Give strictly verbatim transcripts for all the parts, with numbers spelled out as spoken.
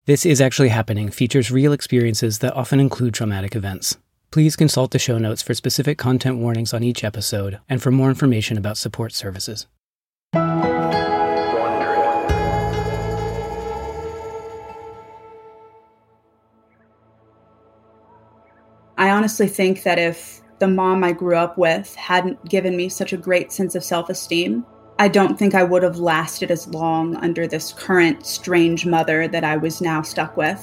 This Is Actually Happening features real experiences that often include traumatic events. Please consult the show notes for specific content warnings on each episode and for more information about support services. I honestly think that if the mom I grew up with hadn't given me such a great sense of self-esteem, I don't think I would have lasted as long under this current strange mother that I was now stuck with.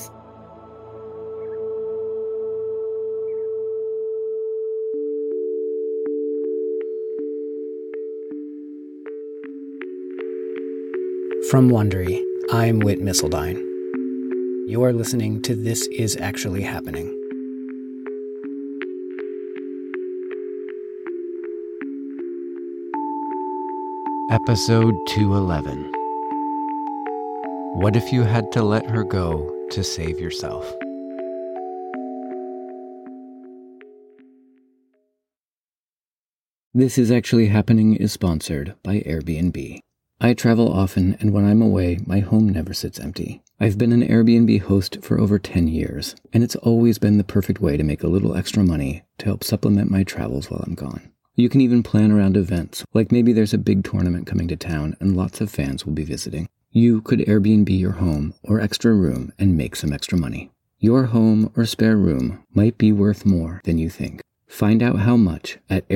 From Wondery, I'm Whit Missildine. You are listening to This Is Actually Happening. Episode two eleven. What if you had to let her go to save yourself? This Is Actually Happening is sponsored by Airbnb. I travel often, and when I'm away, my home never sits empty. I've been an Airbnb host for over ten years, and it's always been the perfect way to make a little extra money to help supplement my travels while I'm gone. You can even plan around events, like maybe there's a big tournament coming to town and lots of fans will be visiting. You could Airbnb your home or extra room and make some extra money. Your home or spare room might be worth more than you think. Find out how much at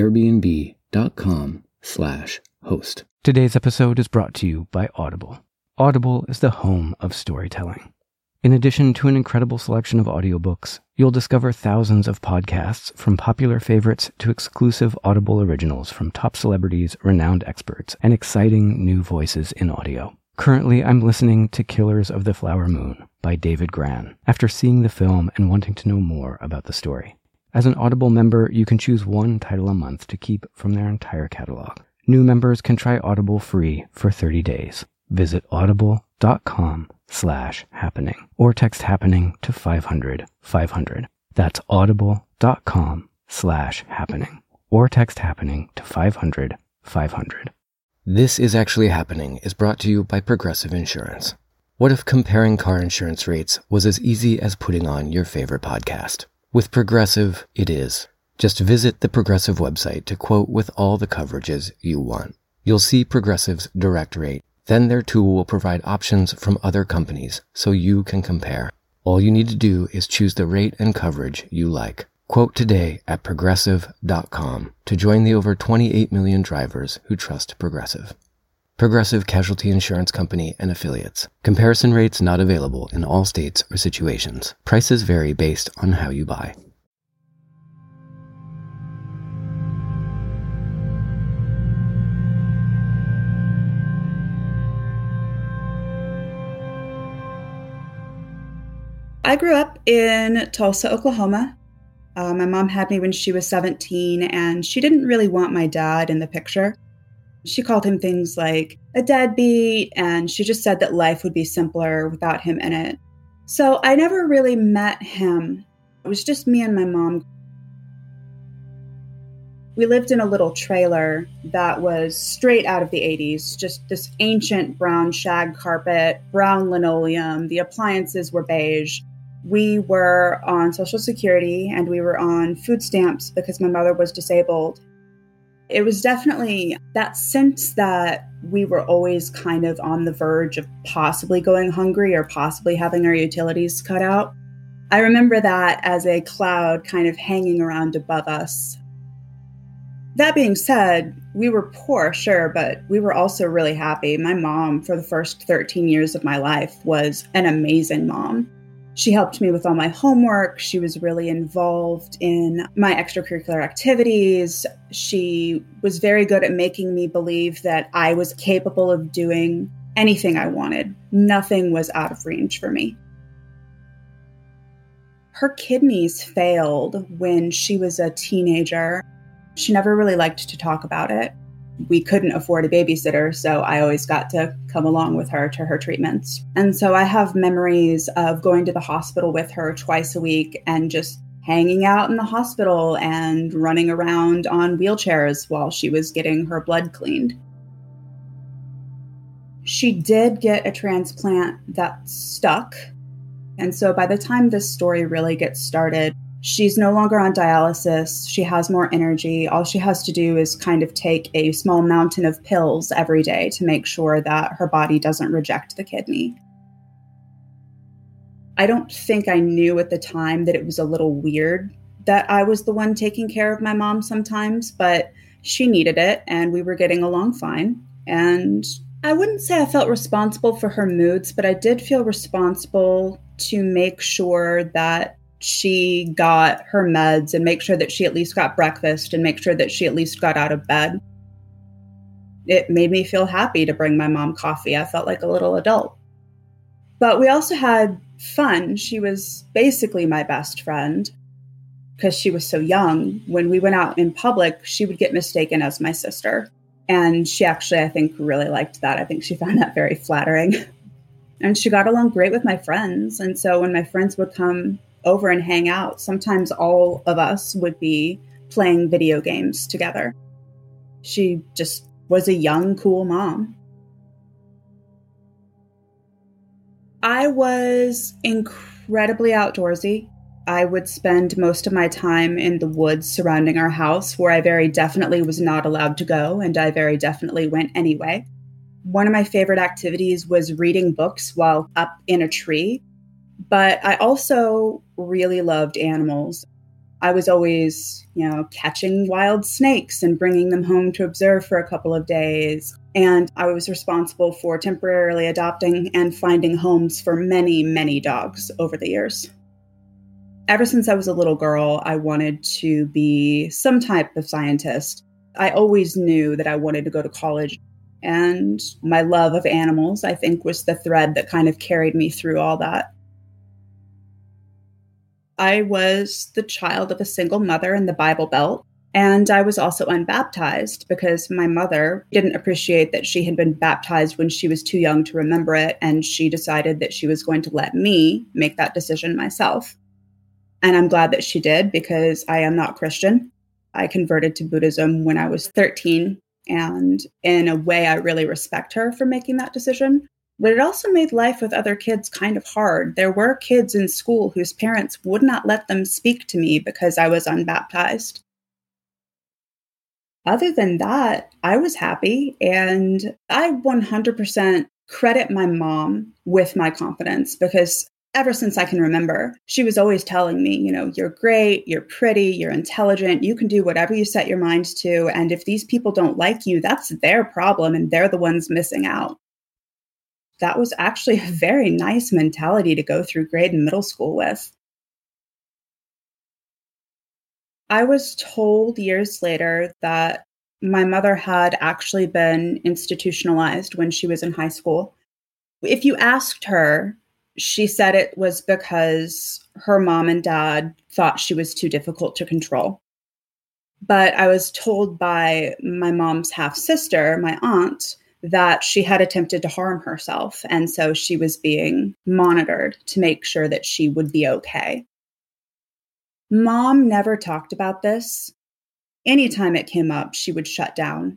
airbnb.com slash host. Today's episode is brought to you by Audible. Audible is the home of storytelling. In addition to an incredible selection of audiobooks, you'll discover thousands of podcasts from popular favorites to exclusive Audible originals from top celebrities, renowned experts, and exciting new voices in audio. Currently, I'm listening to Killers of the Flower Moon by David Grann, after seeing the film and wanting to know more about the story. As an Audible member, you can choose one title a month to keep from their entire catalog. New members can try Audible free for thirty days. Visit audible.com slash happening or text happening to five hundred five hundred. That's audible.com slash happening or text happening to five hundred five hundred. This Is Actually Happening is brought to you by Progressive Insurance. What if comparing car insurance rates was as easy as putting on your favorite podcast? With Progressive, it is. Just visit the Progressive website to quote with all the coverages you want. You'll see Progressive's direct rate. Then their tool will provide options from other companies so you can compare. All you need to do is choose the rate and coverage you like. Quote today at progressive dot com to join the over twenty-eight million drivers who trust Progressive. Progressive Casualty Insurance Company and Affiliates. Comparison rates not available in all states or situations. Prices vary based on how you buy. I grew up in Tulsa, Oklahoma. Uh, my mom had me when she was seventeen, and she didn't really want my dad in the picture. She called him things like a deadbeat, and she just said that life would be simpler without him in it. So I never really met him. It was just me and my mom. We lived in a little trailer that was straight out of the eighties, just this ancient brown shag carpet, brown linoleum. The appliances were beige. We were on Social Security and we were on food stamps because my mother was disabled. It was definitely that sense that we were always kind of on the verge of possibly going hungry or possibly having our utilities cut out. I remember that as a cloud kind of hanging around above us. That being said, we were poor, sure, but we were also really happy. My mom, for the first thirteen years of my life, was an amazing mom. She helped me with all my homework. She was really involved in my extracurricular activities. She was very good at making me believe that I was capable of doing anything I wanted. Nothing was out of range for me. Her kidneys failed when she was a teenager. She never really liked to talk about it. We couldn't afford a babysitter, so I always got to come along with her to her treatments. And so I have memories of going to the hospital with her twice a week and just hanging out in the hospital and running around on wheelchairs while she was getting her blood cleaned. She did get a transplant that stuck. And so by the time this story really gets started, she's no longer on dialysis. She has more energy. All she has to do is kind of take a small mountain of pills every day to make sure that her body doesn't reject the kidney. I don't think I knew at the time that it was a little weird that I was the one taking care of my mom sometimes, but she needed it and we were getting along fine. And I wouldn't say I felt responsible for her moods, but I did feel responsible to make sure that she got her meds and make sure that she at least got breakfast and make sure that she at least got out of bed. It made me feel happy to bring my mom coffee. I felt like a little adult. But we also had fun. She was basically my best friend because she was so young. When we went out in public, she would get mistaken as my sister. And she actually, I think, really liked that. I think she found that very flattering. And she got along great with my friends. And so when my friends would come over and hang out, sometimes all of us would be playing video games together. She just was a young, cool mom. I was incredibly outdoorsy. I would spend most of my time in the woods surrounding our house, where I very definitely was not allowed to go, and I very definitely went anyway. One of my favorite activities was reading books while up in a tree, but I also really loved animals. I was always, you know, catching wild snakes and bringing them home to observe for a couple of days. And I was responsible for temporarily adopting and finding homes for many, many dogs over the years. Ever since I was a little girl, I wanted to be some type of scientist. I always knew that I wanted to go to college. And my love of animals, I think, was the thread that kind of carried me through all that. I was the child of a single mother in the Bible Belt, and I was also unbaptized because my mother didn't appreciate that she had been baptized when she was too young to remember it, and she decided that she was going to let me make that decision myself. And I'm glad that she did because I am not Christian. I converted to Buddhism when I was thirteen, and in a way, I really respect her for making that decision. But it also made life with other kids kind of hard. There were kids in school whose parents would not let them speak to me because I was unbaptized. Other than that, I was happy, and I one hundred percent credit my mom with my confidence because ever since I can remember, she was always telling me, you know, you're great, you're pretty, you're intelligent, you can do whatever you set your mind to, and if these people don't like you, that's their problem and they're the ones missing out. That was actually a very nice mentality to go through grade and middle school with. I was told years later that my mother had actually been institutionalized when she was in high school. If you asked her, she said it was because her mom and dad thought she was too difficult to control. But I was told by my mom's half-sister, my aunt, that she had attempted to harm herself. And so she was being monitored to make sure that she would be okay. Mom never talked about this. Anytime it came up, she would shut down.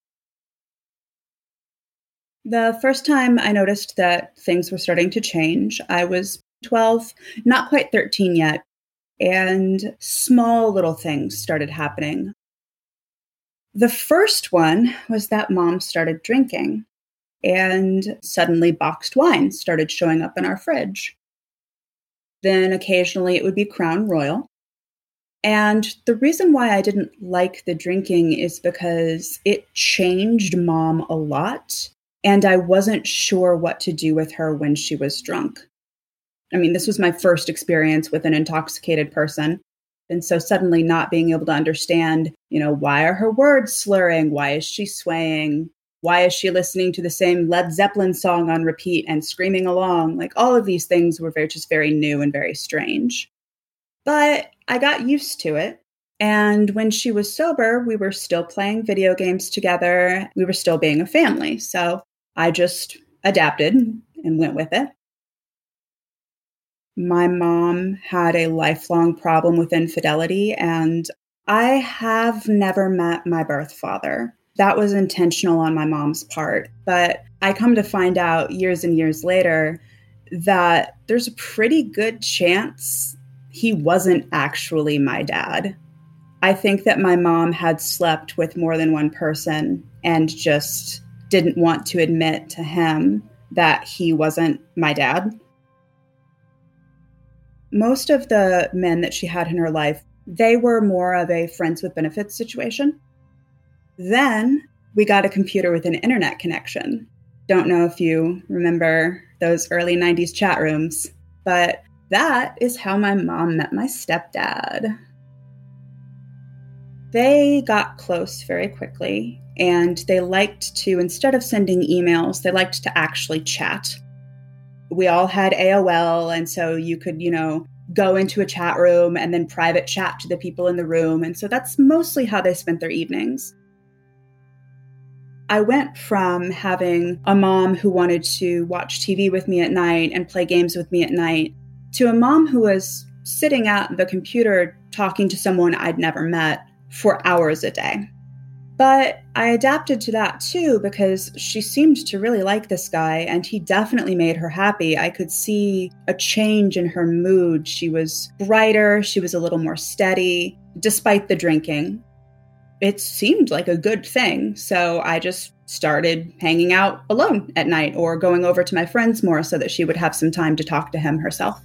The first time I noticed that things were starting to change, I was twelve, not quite thirteen yet, and small little things started happening. The first one was that Mom started drinking, and suddenly boxed wine started showing up in our fridge. Then occasionally it would be Crown Royal. And the reason why I didn't like the drinking is because it changed Mom a lot, and I wasn't sure what to do with her when she was drunk. I mean, this was my first experience with an intoxicated person. And so suddenly not being able to understand, you know, why are her words slurring? Why is she swaying? Why is she listening to the same Led Zeppelin song on repeat and screaming along? Like all of these things were very, just very new and very strange. But I got used to it. And when she was sober, we were still playing video games together. We were still being a family. So I just adapted and went with it. My mom had a lifelong problem with infidelity, and I have never met my birth father. That was intentional on my mom's part, but I come to find out years and years later that there's a pretty good chance he wasn't actually my dad. I think that my mom had slept with more than one person and just didn't want to admit to him that he wasn't my dad. Most of the men that she had in her life, they were more of a friends with benefits situation. Then we got a computer with an internet connection. Don't know if you remember those early nineties chat rooms, but that is how my mom met my stepdad. They got close very quickly, and they liked to, instead of sending emails, they liked to actually chat. We all had A O L, and so you could, you know, go into a chat room and then private chat to the people in the room. And so that's mostly how they spent their evenings. I went from having a mom who wanted to watch T V with me at night and play games with me at night to a mom who was sitting at the computer talking to someone I'd never met for hours a day. But I adapted to that too, because she seemed to really like this guy and he definitely made her happy. I could see a change in her mood. She was brighter. She was a little more steady, despite the drinking. It seemed like a good thing. So I just started hanging out alone at night or going over to my friends more so that she would have some time to talk to him herself.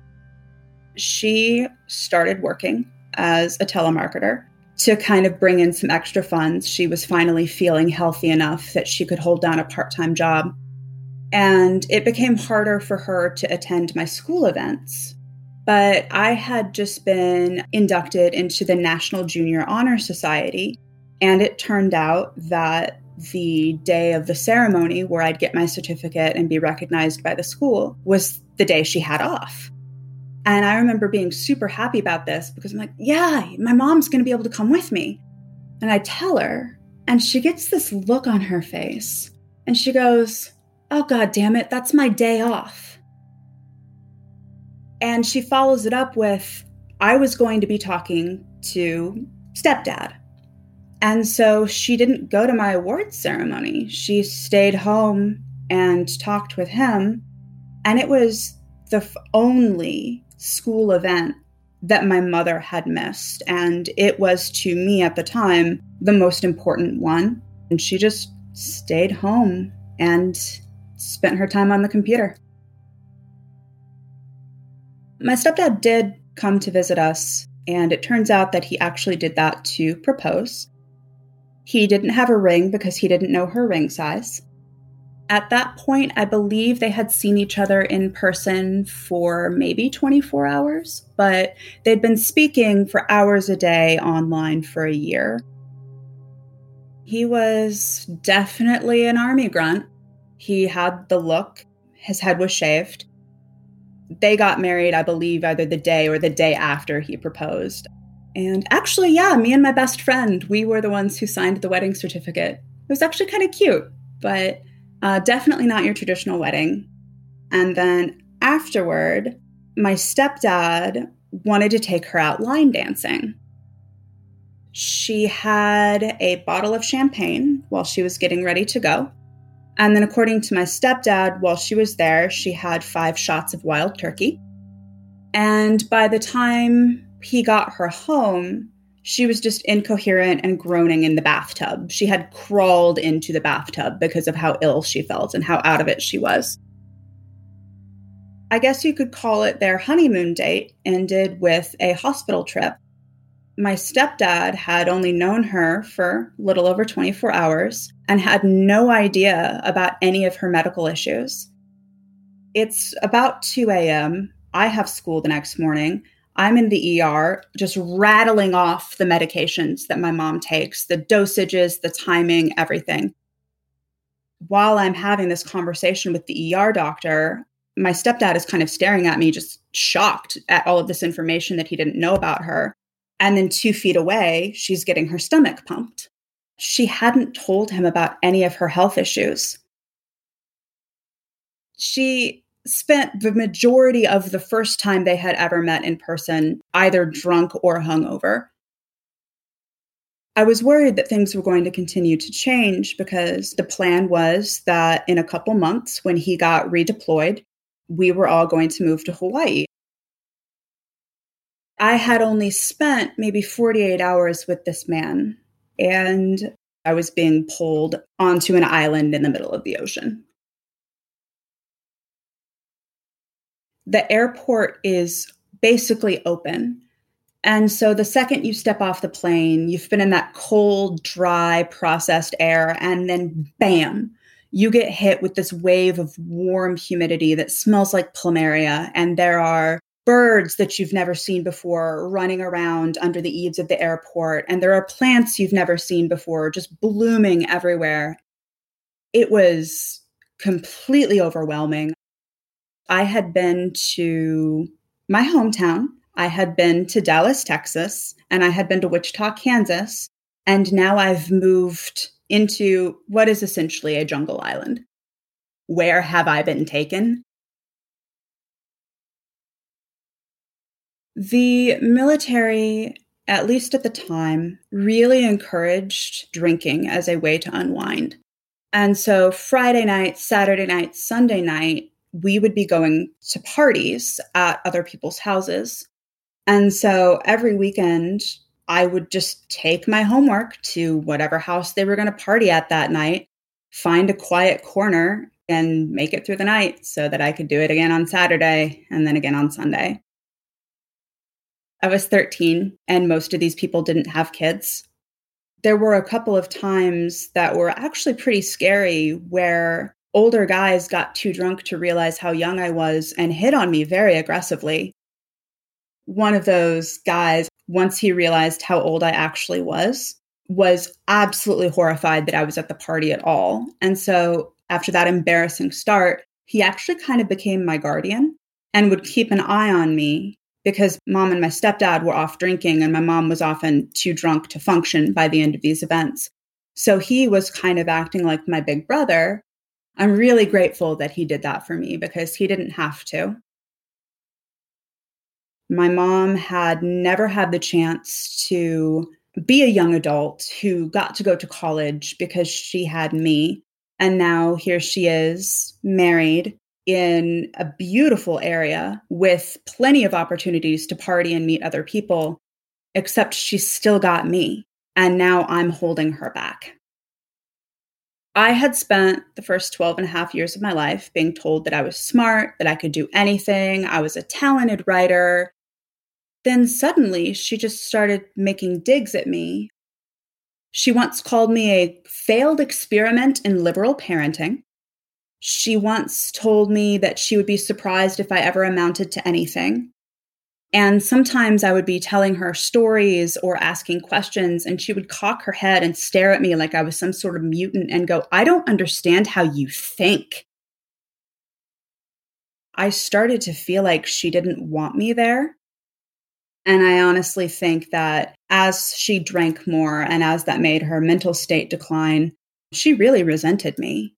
She started working as a telemarketer to kind of bring in some extra funds. She was finally feeling healthy enough that she could hold down a part-time job. And it became harder for her to attend my school events. But I had just been inducted into the National Junior Honor Society. And it turned out that the day of the ceremony where I'd get my certificate and be recognized by the school was the day she had off. And I remember being super happy about this because I'm like, yeah, my mom's going to be able to come with me. And I tell her, and she gets this look on her face. And she goes, oh, God damn it, that's my day off. And she follows it up with, I was going to be talking to stepdad. And so she didn't go to my awards ceremony. She stayed home and talked with him. And it was the f- only school event that my mother had missed. And it was, to me at the time, the most important one. And she just stayed home and spent her time on the computer. My stepdad did come to visit us, and it turns out that he actually did that to propose. He didn't have a ring because he didn't know her ring size. At that point, I believe they had seen each other in person for maybe twenty-four hours, but they'd been speaking for hours a day online for a year. He was definitely an army grunt. He had the look. His head was shaved. They got married, I believe, either the day or the day after he proposed. And actually, yeah, me and my best friend, we were the ones who signed the wedding certificate. It was actually kind of cute, but uh, definitely not your traditional wedding. And then afterward, my stepdad wanted to take her out line dancing. She had a bottle of champagne while she was getting ready to go. And then according to my stepdad, while she was there, she had five shots of wild turkey. And by the time he got her home, she was just incoherent and groaning in the bathtub. She had crawled into the bathtub because of how ill she felt and how out of it she was. I guess you could call it their honeymoon date ended with a hospital trip. My stepdad had only known her for a little over twenty-four hours and had no idea about any of her medical issues. It's about two a.m. I have school the next morning. I'm in the E R, just rattling off the medications that my mom takes, the dosages, the timing, everything. While I'm having this conversation with the E R doctor, my stepdad is kind of staring at me, just shocked at all of this information that he didn't know about her. And then two feet away, she's getting her stomach pumped. She hadn't told him about any of her health issues. She spent the majority of the first time they had ever met in person either drunk or hungover. I was worried that things were going to continue to change because the plan was that in a couple months, when he got redeployed, we were all going to move to Hawaii. I had only spent maybe forty-eight hours with this man, and I was being pulled onto an island in the middle of the ocean. The airport is basically open. And so the second you step off the plane, you've been in that cold, dry, processed air, and then bam, you get hit with this wave of warm humidity that smells like plumeria. And there are birds that you've never seen before running around under the eaves of the airport. And there are plants you've never seen before just blooming everywhere. It was completely overwhelming. I had been to my hometown. I had been to Dallas, Texas, and I had been to Wichita, Kansas. And now I've moved into what is essentially a jungle island. Where have I been taken? The military, at least at the time, really encouraged drinking as a way to unwind. And so Friday night, Saturday night, Sunday night, we would be going to parties at other people's houses. And so every weekend, I would just take my homework to whatever house they were going to party at that night, find a quiet corner, and make it through the night so that I could do it again on Saturday and then again on Sunday. I was thirteen, and most of these people didn't have kids. There were a couple of times that were actually pretty scary where older guys got too drunk to realize how young I was and hit on me very aggressively. One of those guys, once he realized how old I actually was, was absolutely horrified that I was at the party at all. And so after that embarrassing start, he actually kind of became my guardian and would keep an eye on me because mom and my stepdad were off drinking and my mom was often too drunk to function by the end of these events. So he was kind of acting like my big brother. I'm really grateful that he did that for me because he didn't have to. My mom had never had the chance to be a young adult who got to go to college because she had me. And now here she is, married in a beautiful area with plenty of opportunities to party and meet other people, except she's still got me. And now I'm holding her back. I had spent the first twelve and a half years of my life being told that I was smart, that I could do anything, I was a talented writer. Then suddenly she just started making digs at me. She once called me a failed experiment in liberal parenting. She once told me that she would be surprised if I ever amounted to anything. And sometimes I would be telling her stories or asking questions, and she would cock her head and stare at me like I was some sort of mutant and go, "I don't understand how you think." I started to feel like she didn't want me there. And I honestly think that as she drank more and as that made her mental state decline, she really resented me.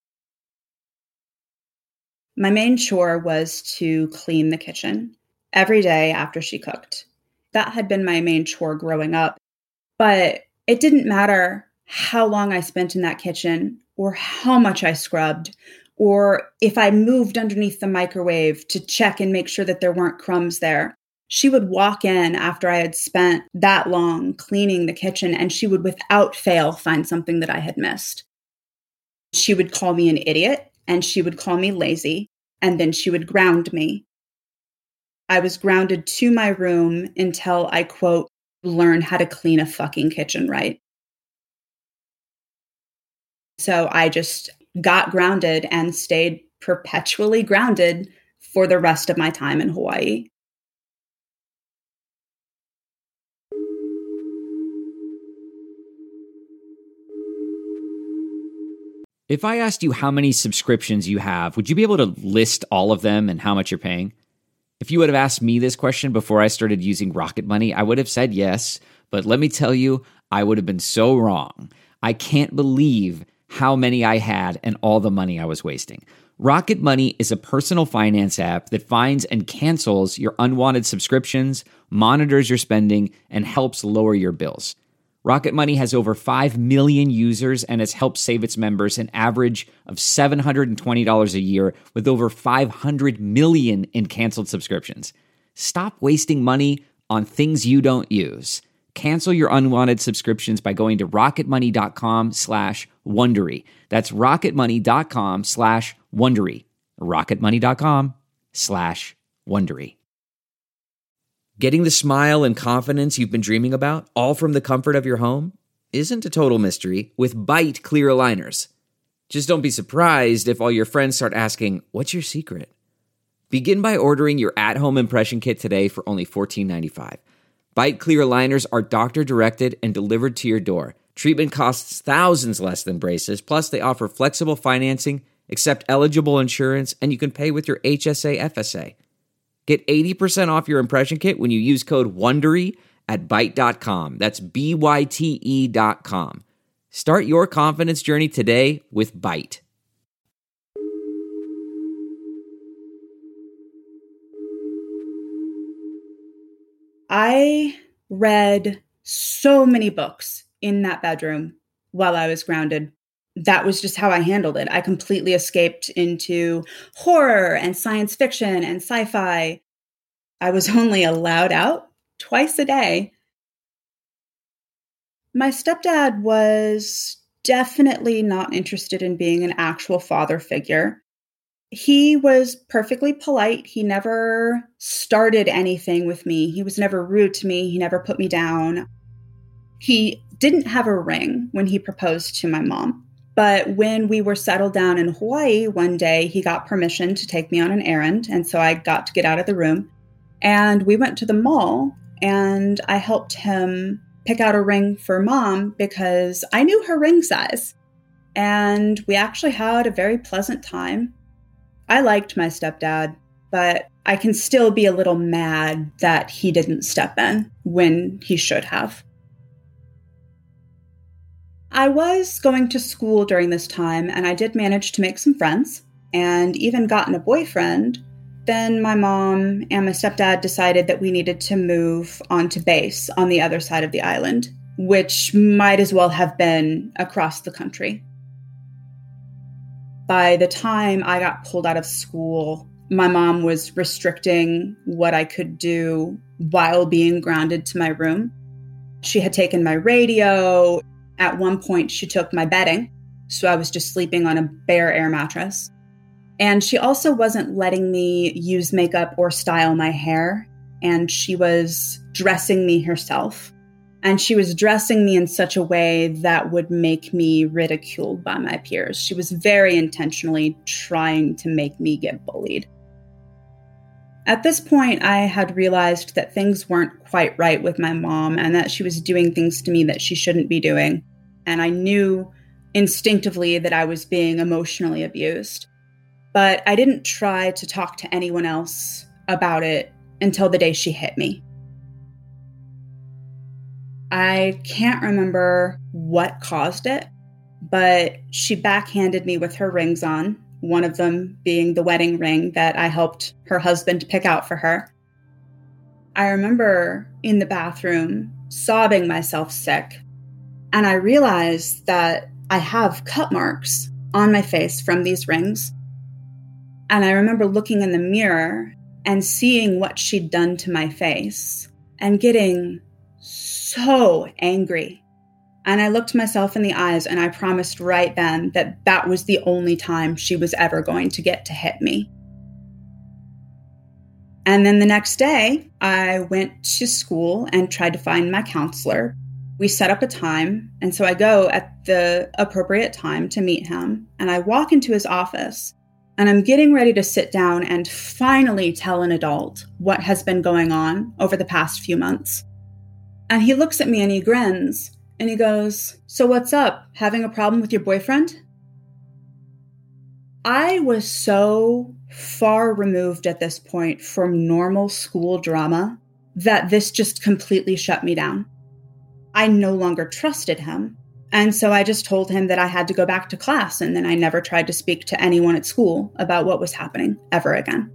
My main chore was to clean the kitchen every day after she cooked. That had been my main chore growing up. But it didn't matter how long I spent in that kitchen or how much I scrubbed or if I moved underneath the microwave to check and make sure that there weren't crumbs there. She would walk in after I had spent that long cleaning the kitchen and she would without fail find something that I had missed. She would call me an idiot and she would call me lazy and then she would ground me. I was grounded to my room until I, quote, learn how to clean a fucking kitchen right. So I just got grounded and stayed perpetually grounded for the rest of my time in Hawaii. If I asked you how many subscriptions you have, would you be able to list all of them and how much you're paying? If you would have asked me this question before I started using Rocket Money, I would have said yes, but let me tell you, I would have been so wrong. I can't believe how many I had and all the money I was wasting. Rocket Money is a personal finance app that finds and cancels your unwanted subscriptions, monitors your spending, and helps lower your bills. Rocket Money has over five million users and has helped save its members an average of seven hundred twenty dollars a year with over five hundred million in canceled subscriptions. Stop wasting money on things you don't use. Cancel your unwanted subscriptions by going to rocketmoney.com slash Wondery. That's rocketmoney.com slash Wondery. rocketmoney.com slash Wondery. Getting the smile and confidence you've been dreaming about, all from the comfort of your home, isn't a total mystery with Byte clear aligners. Just don't be surprised if all your friends start asking, "What's your secret?" Begin by ordering your at-home impression kit today for only fourteen ninety-five. Byte clear aligners are doctor-directed and delivered to your door. Treatment costs thousands less than braces, plus they offer flexible financing, accept eligible insurance, and you can pay with your H S A F S A. Get eighty percent off your impression kit when you use code WONDERY at byte dot com. That's B Y T E dot com. Start your confidence journey today with Byte. I read so many books in that bedroom while I was grounded. That was just how I handled it. I completely escaped into horror and science fiction and sci-fi. I was only allowed out twice a day. My stepdad was definitely not interested in being an actual father figure. He was perfectly polite. He never started anything with me. He was never rude to me. He never put me down. He didn't have a ring when he proposed to my mom. But when we were settled down in Hawaii one day, he got permission to take me on an errand. And so I got to get out of the room. And we went to the mall and I helped him pick out a ring for mom because I knew her ring size. And we actually had a very pleasant time. I liked my stepdad, but I can still be a little mad that he didn't step in when he should have. I was going to school during this time, and I did manage to make some friends and even gotten a boyfriend. Then my mom and my stepdad decided that we needed to move onto base on the other side of the island, which might as well have been across the country. By the time I got pulled out of school, my mom was restricting what I could do while being grounded to my room. She had taken my radio. At one point, she took my bedding, so I was just sleeping on a bare air mattress. And she also wasn't letting me use makeup or style my hair, and she was dressing me herself. And she was dressing me in such a way that would make me ridiculed by my peers. She was very intentionally trying to make me get bullied. At this point, I had realized that things weren't quite right with my mom and that she was doing things to me that she shouldn't be doing. And I knew instinctively that I was being emotionally abused. But I didn't try to talk to anyone else about it until the day she hit me. I can't remember what caused it, but she backhanded me with her rings on, one of them being the wedding ring that I helped her husband pick out for her. I remember in the bathroom sobbing myself sick, and I realized that I have cut marks on my face from these rings. And I remember looking in the mirror and seeing what she'd done to my face and getting so angry. And I looked myself in the eyes and I promised right then that that was the only time she was ever going to get to hit me. And then the next day, I went to school and tried to find my counselor. We set up a time, and so I go at the appropriate time to meet him, and I walk into his office, and I'm getting ready to sit down and finally tell an adult what has been going on over the past few months. And he looks at me and he grins, and he goes, "So what's up? Having a problem with your boyfriend?" I was so far removed at this point from normal school drama that this just completely shut me down. I no longer trusted him. And so I just told him that I had to go back to class, and then I never tried to speak to anyone at school about what was happening ever again.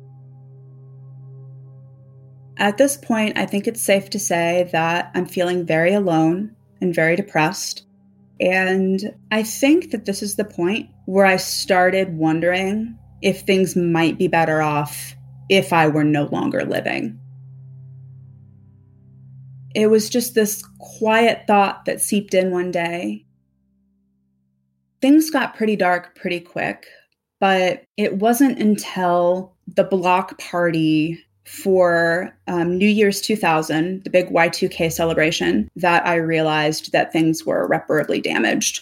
At this point, I think it's safe to say that I'm feeling very alone and very depressed. And I think that this is the point where I started wondering if things might be better off if I were no longer living. It was just this quiet thought that seeped in one day. Things got pretty dark pretty quick, but it wasn't until the block party for um, New Year's two thousand, the big Y two K celebration, that I realized that things were irreparably damaged.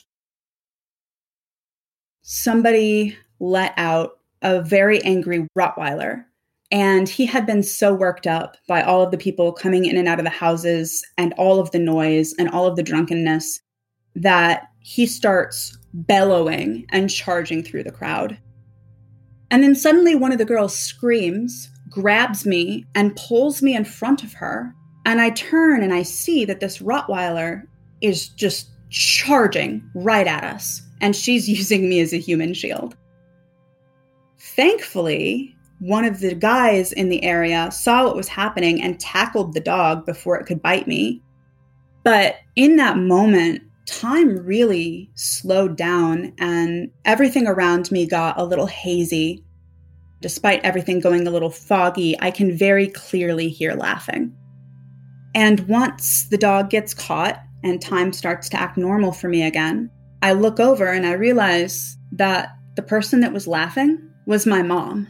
Somebody let out a very angry Rottweiler, and he had been so worked up by all of the people coming in and out of the houses and all of the noise and all of the drunkenness that he starts bellowing and charging through the crowd. And then suddenly one of the girls screams, grabs me, and pulls me in front of her. And I turn and I see that this Rottweiler is just charging right at us. And she's using me as a human shield. Thankfully, one of the guys in the area saw what was happening and tackled the dog before it could bite me. But in that moment, time really slowed down and everything around me got a little hazy. Despite everything going a little foggy, I can very clearly hear laughing. And once the dog gets caught and time starts to act normal for me again, I look over and I realize that the person that was laughing was my mom.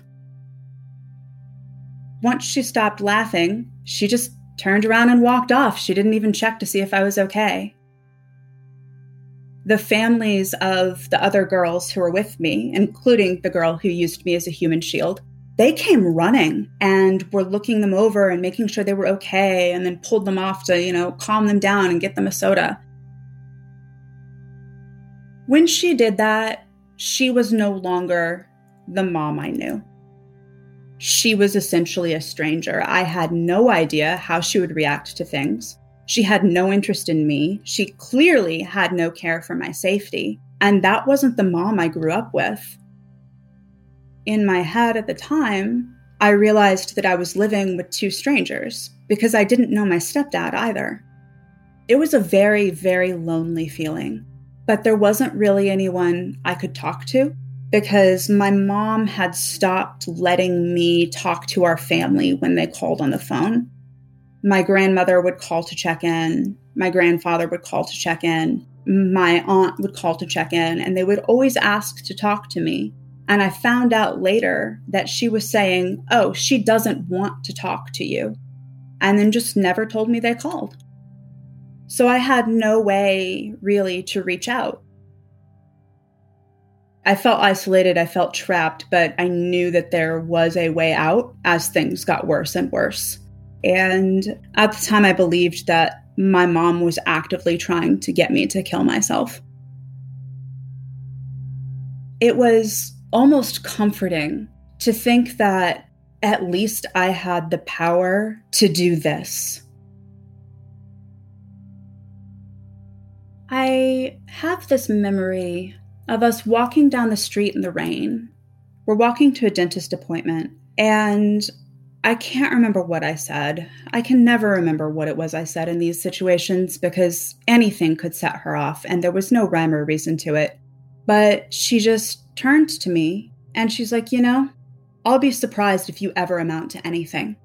Once she stopped laughing, she just turned around and walked off. She didn't even check to see if I was okay. The families of the other girls who were with me, including the girl who used me as a human shield, they came running and were looking them over and making sure they were okay, and then pulled them off to, you know, calm them down and get them a soda. When she did that, she was no longer the mom I knew. She was essentially a stranger. I had no idea how she would react to things. She had no interest in me. She clearly had no care for my safety. And that wasn't the mom I grew up with. In my head at the time, I realized that I was living with two strangers because I didn't know my stepdad either. It was a very, very lonely feeling, but there wasn't really anyone I could talk to because my mom had stopped letting me talk to our family when they called on the phone. My grandmother would call to check in. My grandfather would call to check in. My aunt would call to check in, and they would always ask to talk to me. And I found out later that she was saying, oh, she doesn't want to talk to you. And then just never told me they called. So I had no way really to reach out. I felt isolated, I felt trapped, but I knew that there was a way out as things got worse and worse. And at the time, I believed that my mom was actively trying to get me to kill myself. It was almost comforting to think that at least I had the power to do this. I have this memory of us walking down the street in the rain. We're walking to a dentist appointment, and I can't remember what I said. I can never remember what it was I said in these situations because anything could set her off and there was no rhyme or reason to it. But she just turned to me and she's like, you know, I'll be surprised if you ever amount to anything.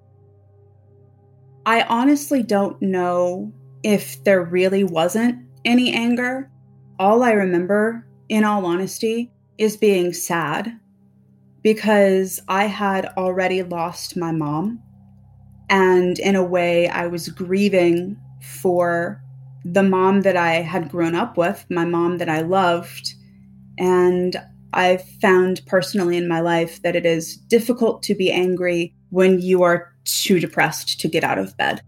I honestly don't know if there really wasn't any anger. All I remember, in all honesty, is being sad. Because I had already lost my mom, and in a way I was grieving for the mom that I had grown up with, my mom that I loved, and I've found personally in my life that it is difficult to be angry when you are too depressed to get out of bed.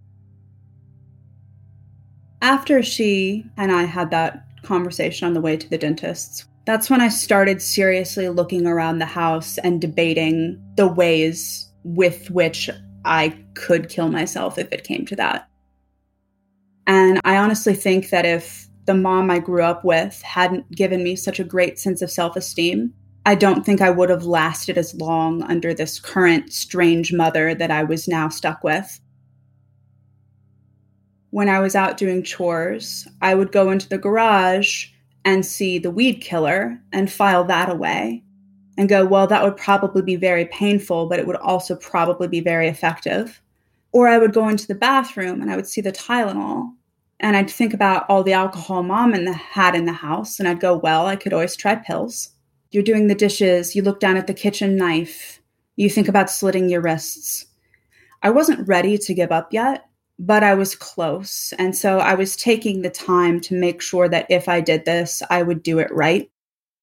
After she and I had that conversation on the way to the dentist's, that's when I started seriously looking around the house and debating the ways with which I could kill myself if it came to that. And I honestly think that if the mom I grew up with hadn't given me such a great sense of self-esteem, I don't think I would have lasted as long under this current strange mother that I was now stuck with. when I was out doing chores, I would go into the garage and see the weed killer and file that away and go, well, that would probably be very painful, but it would also probably be very effective. Or I would go into the bathroom and I would see the Tylenol and I'd think about all the alcohol mom in the, had in the house. And I'd go, well, I could always try pills. You're doing the dishes. You look down at the kitchen knife. You think about slitting your wrists. I wasn't ready to give up yet, but I was close. And so I was taking the time to make sure that if I did this, I would do it right.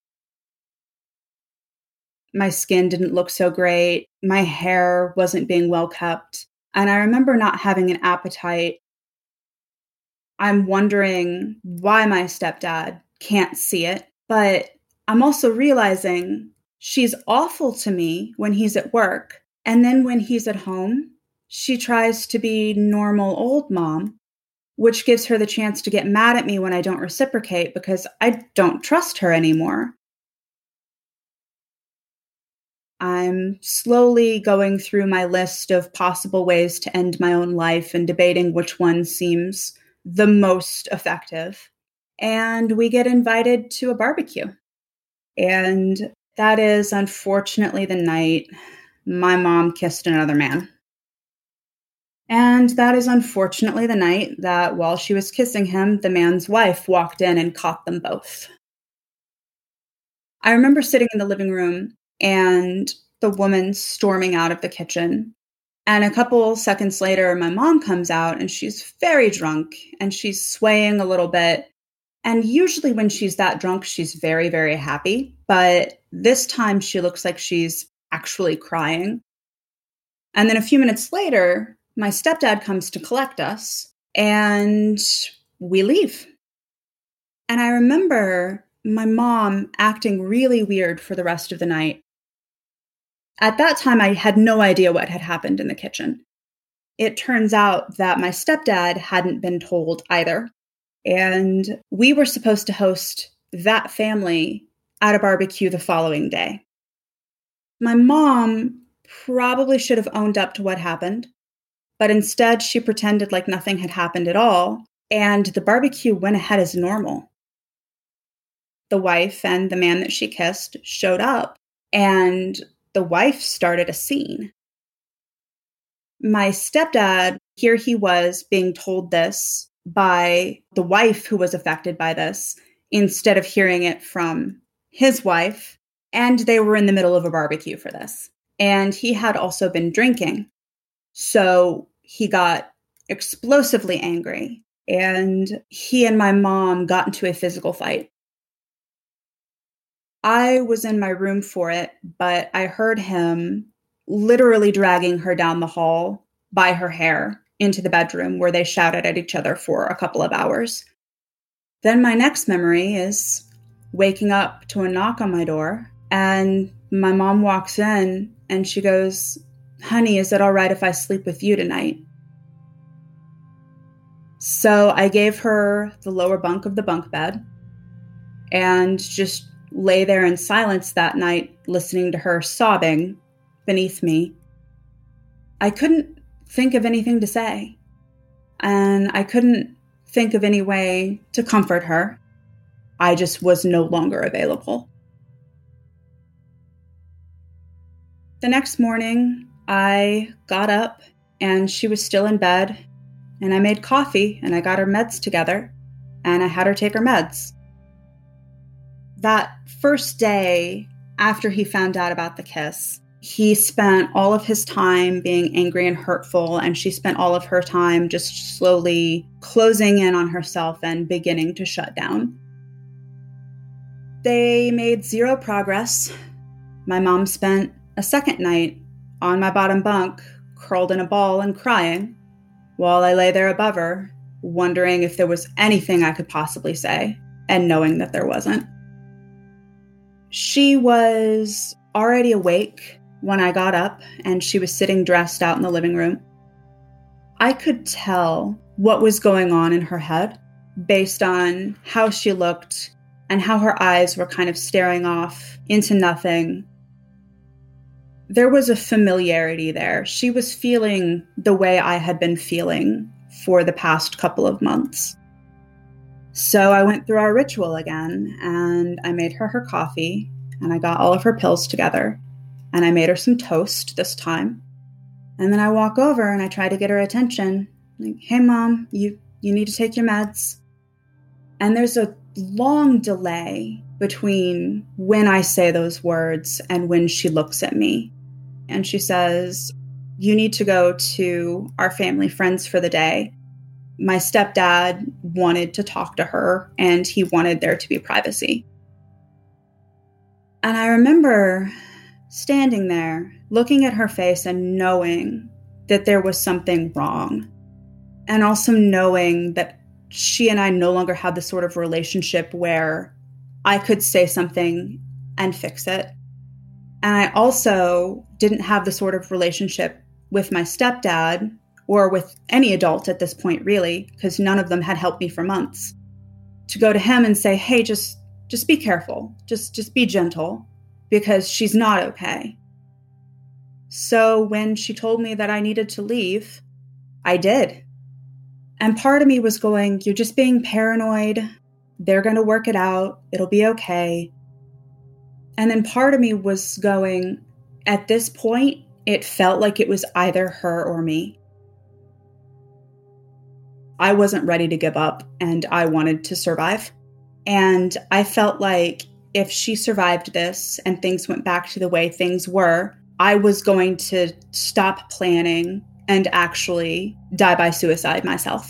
My skin didn't look so great. My hair wasn't being well kept. And I remember not having an appetite. I'm wondering why my stepdad can't see it, but I'm also realizing she's awful to me when he's at work. And then when he's at home, she tries to be normal old mom, which gives her the chance to get mad at me when I don't reciprocate because I don't trust her anymore. I'm slowly going through my list of possible ways to end my own life and debating which one seems the most effective. And we get invited to a barbecue. And that is unfortunately the night my mom kissed another man. And that is unfortunately the night that while she was kissing him, the man's wife walked in and caught them both. I remember sitting in the living room and the woman storming out of the kitchen. And a couple seconds later, my mom comes out and she's very drunk and she's swaying a little bit. And usually when she's that drunk, she's very, very happy. But this time she looks like she's actually crying. And then a few minutes later, my stepdad comes to collect us and we leave. And I remember my mom acting really weird for the rest of the night. At that time, I had no idea what had happened in the kitchen. It turns out that my stepdad hadn't been told either. And we were supposed to host that family at a barbecue the following day. My mom probably should have owned up to what happened, but instead she pretended like nothing had happened at all, and the barbecue went ahead as normal. The wife and the man that she kissed showed up, and the wife started a scene. My stepdad, here he was being told this by the wife who was affected by this, instead of hearing it from his wife, and they were in the middle of a barbecue for this. And he had also been drinking. So he got explosively angry, and he and my mom got into a physical fight. I was in my room for it, but I heard him literally dragging her down the hall by her hair into the bedroom where they shouted at each other for a couple of hours. Then my next memory is waking up to a knock on my door, and my mom walks in and she goes, "Honey, is it all right if I sleep with you tonight?" So I gave her the lower bunk of the bunk bed and just lay there in silence that night, listening to her sobbing beneath me. I couldn't think of anything to say, and I couldn't think of any way to comfort her. I just was no longer available. The next morning, I got up and she was still in bed, and I made coffee and I got her meds together and I had her take her meds. That first day after he found out about the kiss, he spent all of his time being angry and hurtful, and she spent all of her time just slowly closing in on herself and beginning to shut down. They made zero progress. My mom spent a second night on my bottom bunk, curled in a ball and crying, while I lay there above her, wondering if there was anything I could possibly say, and knowing that there wasn't. She was already awake when I got up, and she was sitting dressed out in the living room. I could tell what was going on in her head based on how she looked and how her eyes were kind of staring off into nothing. There was a familiarity there. She was feeling the way I had been feeling for the past couple of months. So I went through our ritual again, and I made her her coffee, and I got all of her pills together, and I made her some toast this time. And then I walk over and I try to get her attention. Like, hey, Mom, you, you need to take your meds. And there's a long delay between when I say those words and when she looks at me. And she says, you need to go to our family friends for the day. My stepdad wanted to talk to her, and he wanted there to be privacy. And I remember standing there, looking at her face and knowing that there was something wrong. And also knowing that she and I no longer had the sort of relationship where I could say something and fix it. And I also didn't have the sort of relationship with my stepdad or with any adult at this point, really, because none of them had helped me for months, to go to him and say, hey, just just be careful. Just, just be gentle, because she's not okay. So when she told me that I needed to leave, I did. And part of me was going, you're just being paranoid. They're going to work it out. It'll be okay. And then part of me was going, at this point, it felt like it was either her or me. I wasn't ready to give up, and I wanted to survive. And I felt like if she survived this and things went back to the way things were, I was going to stop planning and actually die by suicide myself.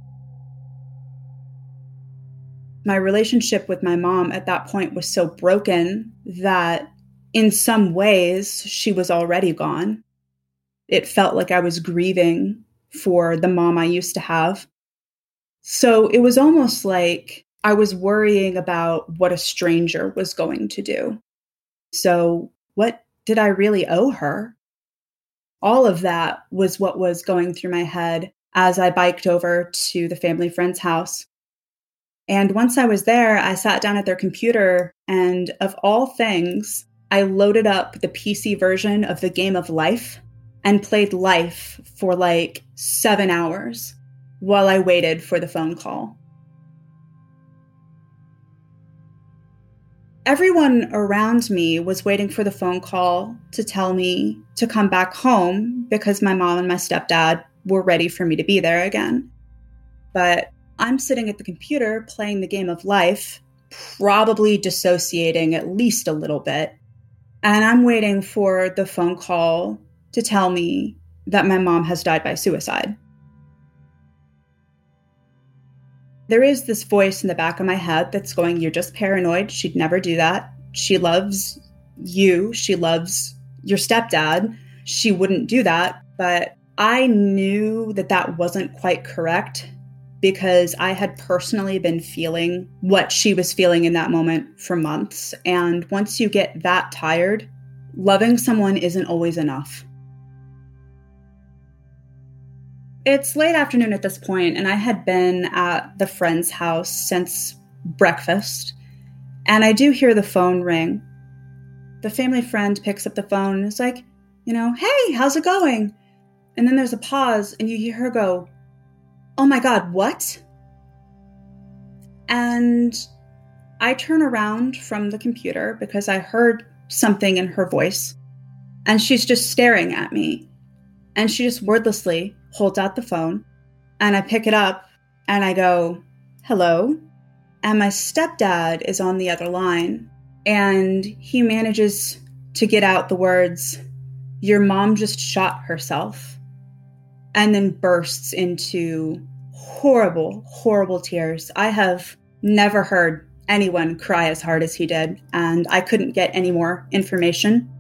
My relationship with my mom at that point was so broken that in some ways she was already gone. It felt like I was grieving for the mom I used to have. So it was almost like I was worrying about what a stranger was going to do. So what did I really owe her? All of that was what was going through my head as I biked over to the family friend's house. And once I was there, I sat down at their computer, and of all things, I loaded up the P C version of the game of Life and played Life for like seven hours while I waited for the phone call. Everyone around me was waiting for the phone call to tell me to come back home because my mom and my stepdad were ready for me to be there again. But I'm sitting at the computer playing the game of Life, probably dissociating at least a little bit. And I'm waiting for the phone call to tell me that my mom has died by suicide. There is this voice in the back of my head that's going, you're just paranoid. She'd never do that. She loves you. She loves your stepdad. She wouldn't do that. But I knew that that wasn't quite correct because I had personally been feeling what she was feeling in that moment for months. And once you get that tired, loving someone isn't always enough. It's late afternoon at this point, and I had been at the friend's house since breakfast, and I do hear the phone ring. The family friend picks up the phone and is like, you know, hey, how's it going? And then there's a pause, and you hear her go, oh my God, what? And I turn around from the computer because I heard something in her voice, and she's just staring at me. And she just wordlessly holds out the phone, and I pick it up, and I go, hello? And my stepdad is on the other line, and he manages to get out the words, your mom just shot herself, and then bursts into horrible, horrible tears. I have never heard anyone cry as hard as he did, and I couldn't get any more information.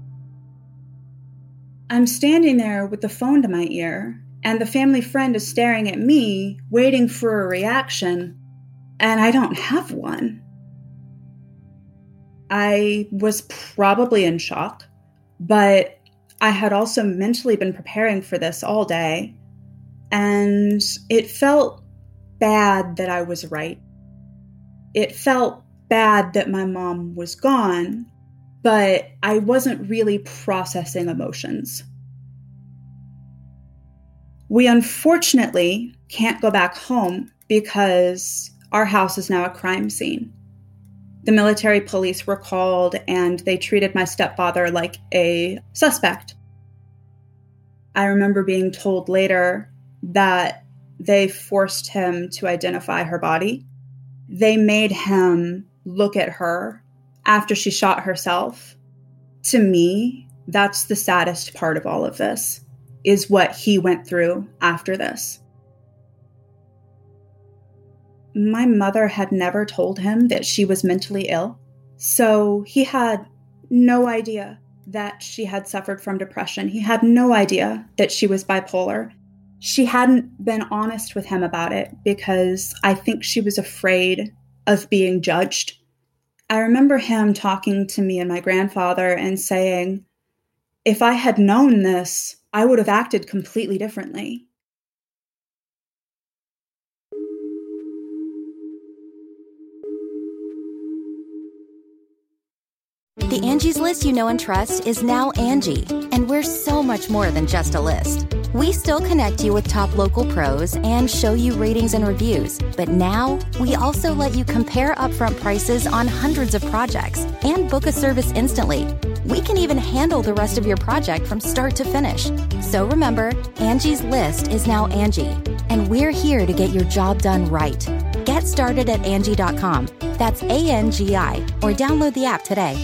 I'm standing there with the phone to my ear, and the family friend is staring at me, waiting for a reaction, and I don't have one. I was probably in shock, but I had also mentally been preparing for this all day, and it felt bad that I was right. It felt bad that my mom was gone, but I wasn't really processing emotions. We unfortunately can't go back home because our house is now a crime scene. The military police were called and they treated my stepfather like a suspect. I remember being told later that they forced him to identify her body. They made him look at her after she shot herself. To me, that's the saddest part of all of this, is what he went through after this. My mother had never told him that she was mentally ill, so he had no idea that she had suffered from depression. He had no idea that she was bipolar. She hadn't been honest with him about it because I think she was afraid of being judged. I remember him talking to me and my grandfather and saying, if I had known this, I would have acted completely differently. The Angie's List you know and trust is now Angie, and we're so much more than just a list. We still connect you with top local pros and show you ratings and reviews, but now we also let you compare upfront prices on hundreds of projects and book a service instantly. We can even handle the rest of your project from start to finish. So remember, Angie's List is now Angie, and we're here to get your job done right. Get started at Angie dot com. That's A N G I, or download the app today.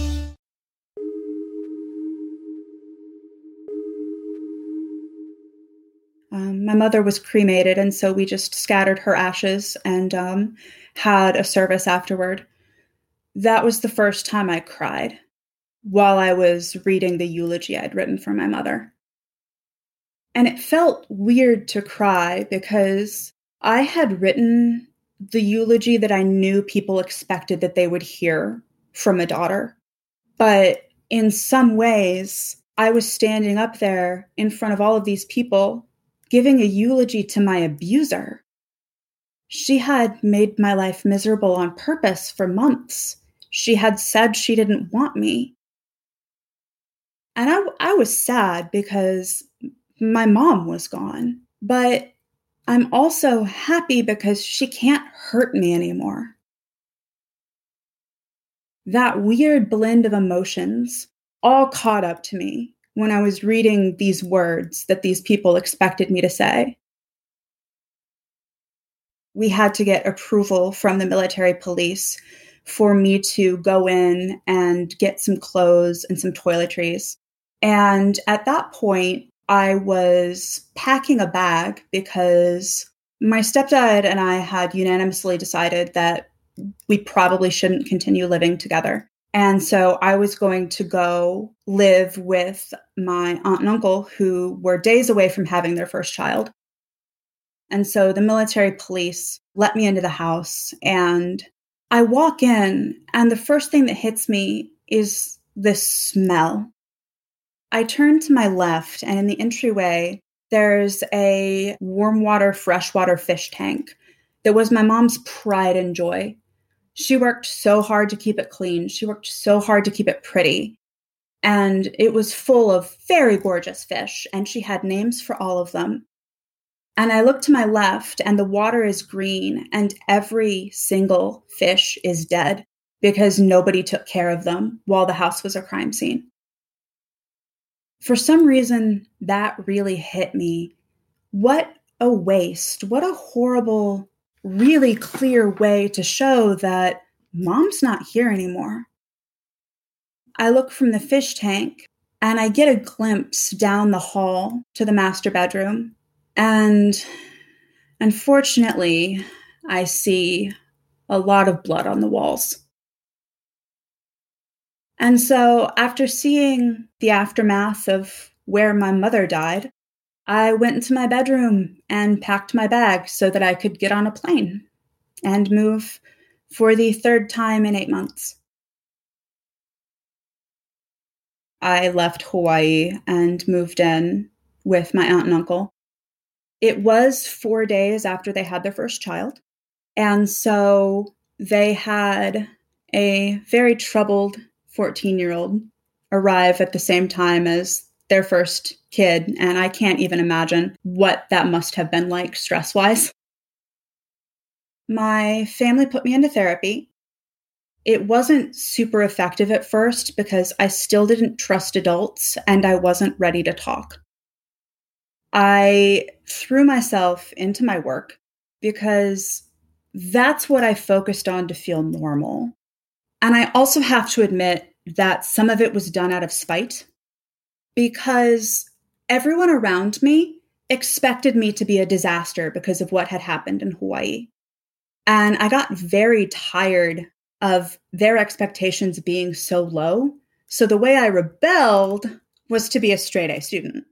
Um, my mother was cremated, and so we just scattered her ashes and um, had a service afterward. That was the first time I cried while I was reading the eulogy I'd written for my mother. And it felt weird to cry because I had written the eulogy that I knew people expected that they would hear from a daughter. But in some ways, I was standing up there in front of all of these people giving a eulogy to my abuser. She had made my life miserable on purpose for months. She had said she didn't want me. And I, I was sad because my mom was gone. But I'm also happy because she can't hurt me anymore. That weird blend of emotions all caught up to me when I was reading these words that these people expected me to say. We had to get approval from the military police for me to go in and get some clothes and some toiletries. And at that point, I was packing a bag because my stepdad and I had unanimously decided that we probably shouldn't continue living together. And so I was going to go live with my aunt and uncle who were days away from having their first child. And so the military police let me into the house and I walk in and the first thing that hits me is this smell. I turn to my left and in the entryway, there's a warm water, freshwater fish tank that was my mom's pride and joy. She worked so hard to keep it clean. She worked so hard to keep it pretty. And it was full of very gorgeous fish, and she had names for all of them. And I look to my left, and the water is green, and every single fish is dead because nobody took care of them while the house was a crime scene. For some reason, that really hit me. What a waste. What a horrible, really clear way to show that mom's not here anymore. I look from the fish tank and I get a glimpse down the hall to the master bedroom. And unfortunately, I see a lot of blood on the walls. And so after seeing the aftermath of where my mother died, I went into my bedroom and packed my bag so that I could get on a plane and move for the third time in eight months. I left Hawaii and moved in with my aunt and uncle. It was four days after they had their first child. And so they had a very troubled fourteen-year-old arrive at the same time as their first kid, and I can't even imagine what that must have been like stress-wise. My family put me into therapy. It wasn't super effective at first because I still didn't trust adults and I wasn't ready to talk. I threw myself into my work because that's what I focused on to feel normal. And I also have to admit that some of it was done out of spite because everyone around me expected me to be a disaster because of what had happened in Hawaii. And I got very tired of their expectations being so low. So the way I rebelled was to be a straight A student.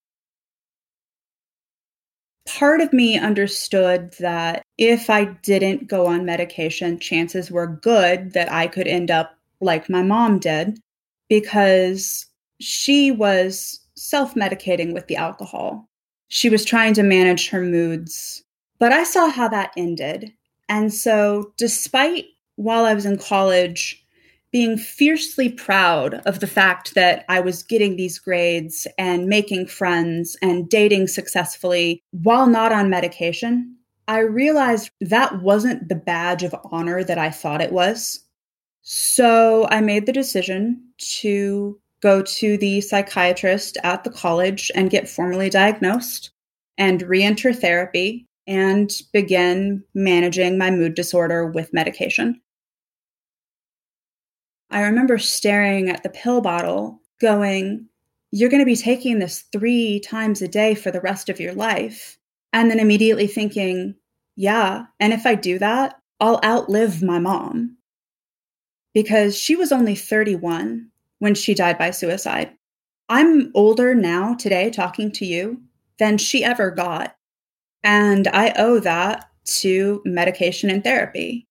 Part of me understood that if I didn't go on medication, chances were good that I could end up like my mom did, because she was self-medicating with the alcohol. She was trying to manage her moods, but I saw how that ended. And so despite, while I was in college, being fiercely proud of the fact that I was getting these grades and making friends and dating successfully while not on medication, I realized that wasn't the badge of honor that I thought it was. So I made the decision to go to the psychiatrist at the college and get formally diagnosed and re-enter therapy and begin managing my mood disorder with medication. I remember staring at the pill bottle going, you're going to be taking this three times a day for the rest of your life. And then immediately thinking, yeah, and if I do that, I'll outlive my mom. Because she was only thirty-one when she died by suicide. I'm older now today talking to you than she ever got. And I owe that to medication and therapy.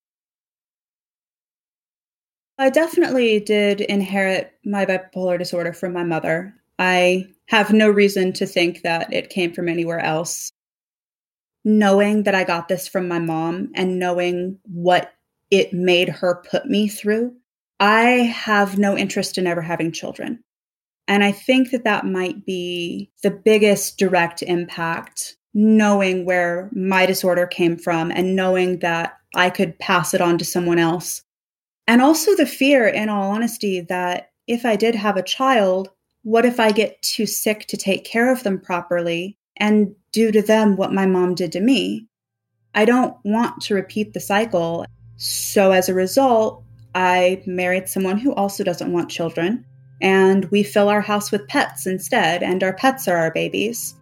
I definitely did inherit my bipolar disorder from my mother. I have no reason to think that it came from anywhere else. Knowing that I got this from my mom and knowing what it made her put me through, I have no interest in ever having children. And I think that that might be the biggest direct impact, knowing where my disorder came from and knowing that I could pass it on to someone else. And also the fear, in all honesty, that if I did have a child, what if I get too sick to take care of them properly and do to them what my mom did to me? I don't want to repeat the cycle. So as a result, I married someone who also doesn't want children, and we fill our house with pets instead, and our pets are our babies.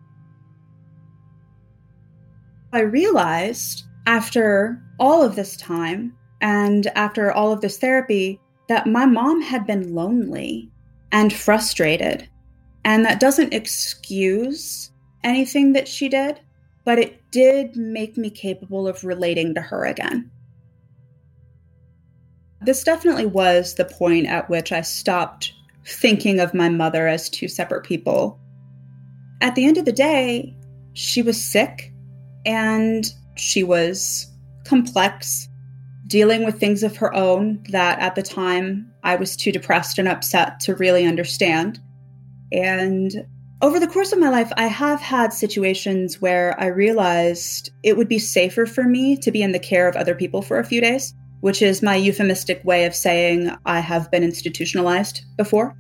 I realized after all of this time, and after all of this therapy, that my mom had been lonely and frustrated. And that doesn't excuse anything that she did, but it did make me capable of relating to her again. This definitely was the point at which I stopped thinking of my mother as two separate people. At the end of the day, she was sick and she was complex, dealing with things of her own that at the time I was too depressed and upset to really understand. And over the course of my life, I have had situations where I realized it would be safer for me to be in the care of other people for a few days, which is my euphemistic way of saying I have been institutionalized before.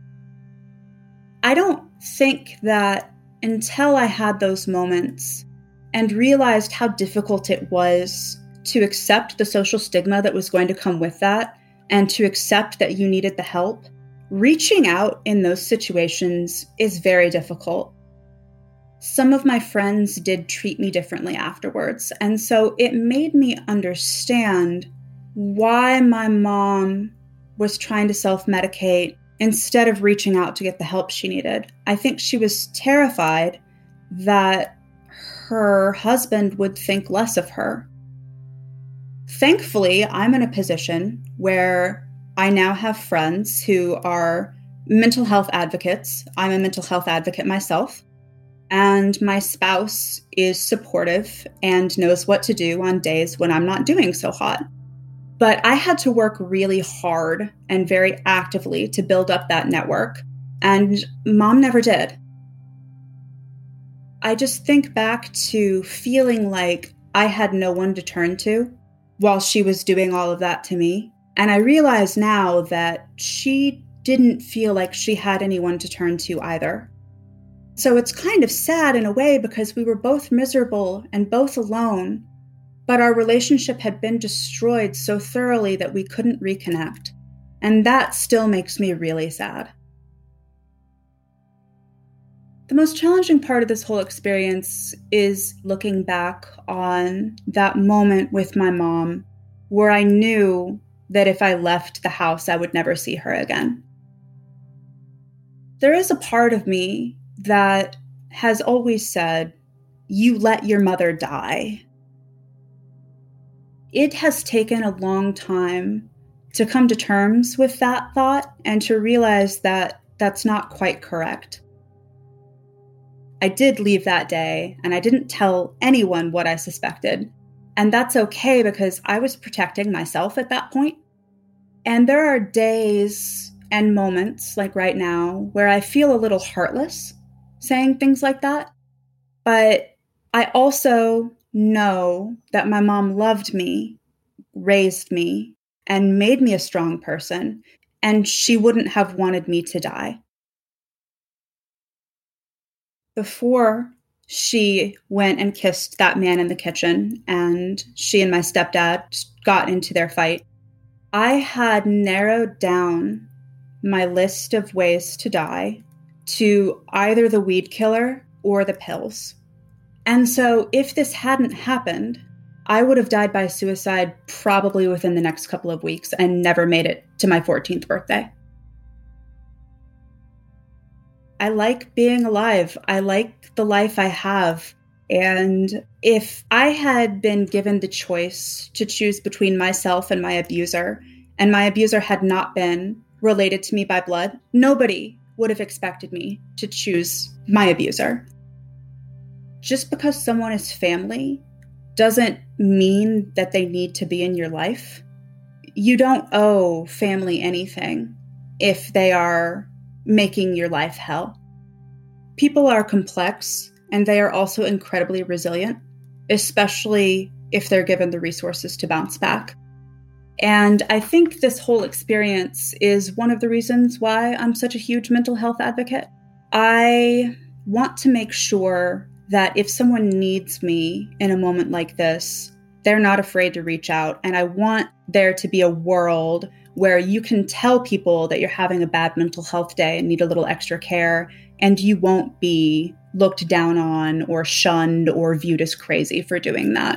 I don't think that until I had those moments and realized how difficult it was to accept the social stigma that was going to come with that, and to accept that you needed the help, reaching out in those situations is very difficult. Some of my friends did treat me differently afterwards, and so it made me understand why my mom was trying to self-medicate instead of reaching out to get the help she needed. I think she was terrified that her husband would think less of her. Thankfully, I'm in a position where I now have friends who are mental health advocates. I'm a mental health advocate myself, and my spouse is supportive and knows what to do on days when I'm not doing so hot. But I had to work really hard and very actively to build up that network. And Mom never did. I just think back to feeling like I had no one to turn to while she was doing all of that to me. And I realize now that she didn't feel like she had anyone to turn to either. So it's kind of sad in a way because we were both miserable and both alone, but our relationship had been destroyed so thoroughly that we couldn't reconnect. And that still makes me really sad. The most challenging part of this whole experience is looking back on that moment with my mom where I knew that if I left the house, I would never see her again. There is a part of me that has always said, you let your mother die. It has taken a long time to come to terms with that thought and to realize that that's not quite correct. I did leave that day, and I didn't tell anyone what I suspected. And that's okay because I was protecting myself at that point. And there are days and moments, like right now, where I feel a little heartless saying things like that. But I also know that my mom loved me, raised me, and made me a strong person, and she wouldn't have wanted me to die. Before she went and kissed that man in the kitchen and she and my stepdad got into their fight, I had narrowed down my list of ways to die to either the weed killer or the pills. And so if this hadn't happened, I would have died by suicide probably within the next couple of weeks and never made it to my fourteenth birthday. I like being alive. I like the life I have. And if I had been given the choice to choose between myself and my abuser, and my abuser had not been related to me by blood, nobody would have expected me to choose my abuser. Just because someone is family doesn't mean that they need to be in your life. You don't owe family anything if they are making your life hell. People are complex, and they are also incredibly resilient, especially if they're given the resources to bounce back. And I think this whole experience is one of the reasons why I'm such a huge mental health advocate. I want to make sure that if someone needs me in a moment like this, they're not afraid to reach out. And I want there to be a world where you can tell people that you're having a bad mental health day and need a little extra care, and you won't be looked down on or shunned or viewed as crazy for doing that.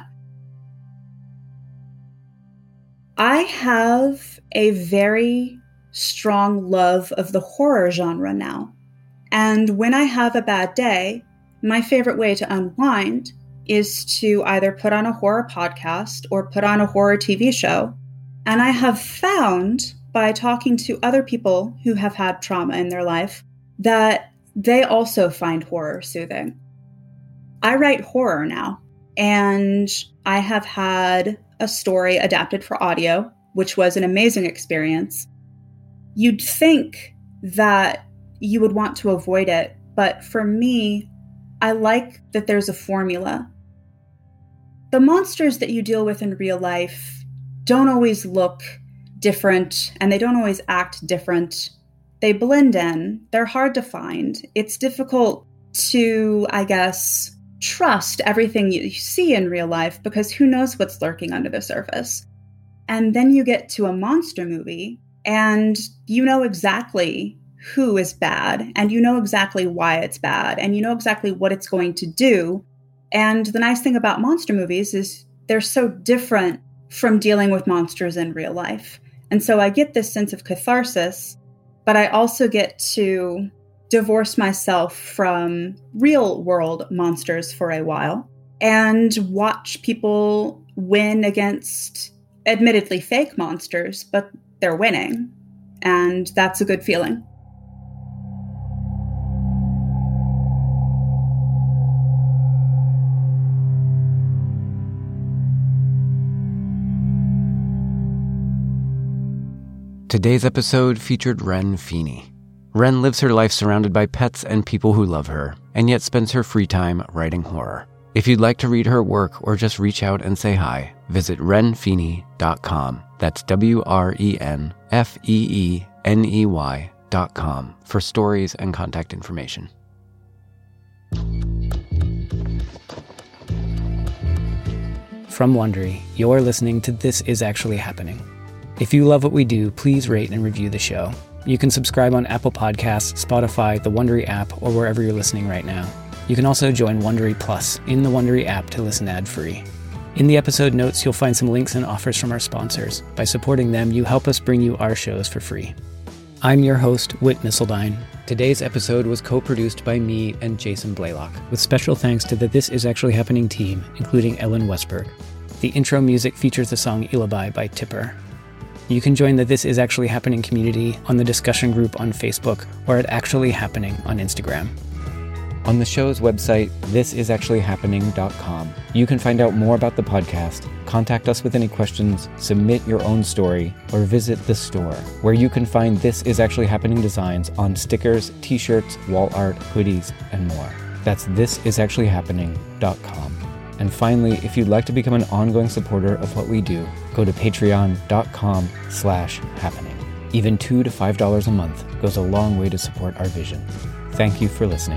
I have a very strong love of the horror genre now. And when I have a bad day, my favorite way to unwind is to either put on a horror podcast or put on a horror T V show. And I have found by talking to other people who have had trauma in their life that they also find horror soothing. I write horror now, and I have had a story adapted for audio, which was an amazing experience. You'd think that you would want to avoid it, but for me, I like that there's a formula. The monsters that you deal with in real life don't always look different, and they don't always act different. They blend in. They're hard to find. It's difficult to, I guess, trust everything you see in real life because who knows what's lurking under the surface. And then you get to a monster movie and you know exactly who is bad, and you know exactly why it's bad, and you know exactly what it's going to do. And the nice thing about monster movies is they're so different from dealing with monsters in real life. And so I get this sense of catharsis, but I also get to divorce myself from real world monsters for a while and watch people win against admittedly fake monsters, but they're winning. And that's a good feeling. Today's episode featured Ren Feeney. Ren lives her life surrounded by pets and people who love her, and yet spends her free time writing horror. If you'd like to read her work or just reach out and say hi, visit ren feeney dot com. That's W R E N F E E N E Y dot com for stories and contact information. From Wondery, you're listening to This Is Actually Happening. If you love what we do, please rate and review the show. You can subscribe on Apple Podcasts, Spotify, the Wondery app, or wherever you're listening right now. You can also join Wondery Plus in the Wondery app to listen ad-free. In the episode notes, you'll find some links and offers from our sponsors. By supporting them, you help us bring you our shows for free. I'm your host, Whit Missildine. Today's episode was co-produced by me and Jason Blaylock, with special thanks to the This Is Actually Happening team, including Ellen Westberg. The intro music features the song Ilabai by Tipper. You can join the This Is Actually Happening community on the discussion group on Facebook or at Actually Happening on Instagram. On the show's website, this is actually happening dot com, you can find out more about the podcast, contact us with any questions, submit your own story, or visit the store, where you can find This Is Actually Happening designs on stickers, t-shirts, wall art, hoodies, and more. That's this is actually happening dot com. And finally, if you'd like to become an ongoing supporter of what we do, go to patreon dot com slash happening. Even two to five dollars a month goes a long way to support our vision. Thank you for listening.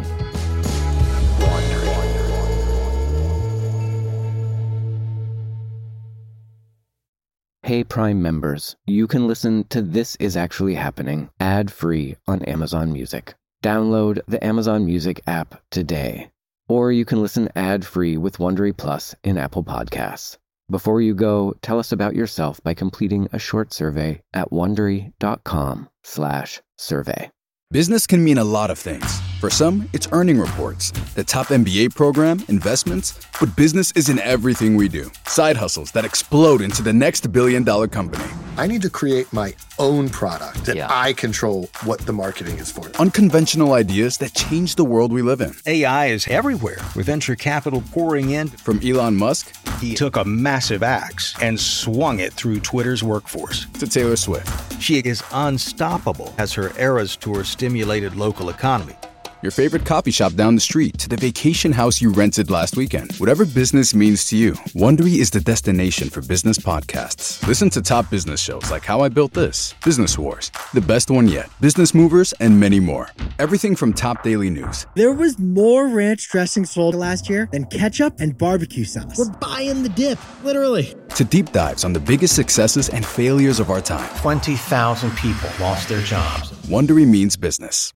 Hey Prime members, you can listen to This Is Actually Happening ad-free on Amazon Music. Download the Amazon Music app today. Or you can listen ad-free with Wondery Plus in Apple Podcasts. Before you go, tell us about yourself by completing a short survey at wondery dot com slash survey. Business can mean a lot of things. For some, it's earning reports, the top M B A program, investments, but business is in everything we do. Side hustles that explode into the next billion dollar company. I need to create my own product that Yeah. I control what the marketing is for. Unconventional ideas that change the world we live in. A I is everywhere, with venture capital pouring in. From Elon Musk He took a massive axe and swung it through Twitter's workforce. to Taylor Swift. She is unstoppable as her Eras Tour stimulated local economy. Your favorite coffee shop down the street to the vacation house you rented last weekend. Whatever business means to you, Wondery is the destination for business podcasts. Listen to top business shows like How I Built This, Business Wars, The Best One Yet, Business Movers, and many more. Everything from top daily news. There was more ranch dressing sold last year than ketchup and barbecue sauce. We're buying the dip, literally. To deep dives on the biggest successes and failures of our time. twenty thousand people lost their jobs. Wondery means business.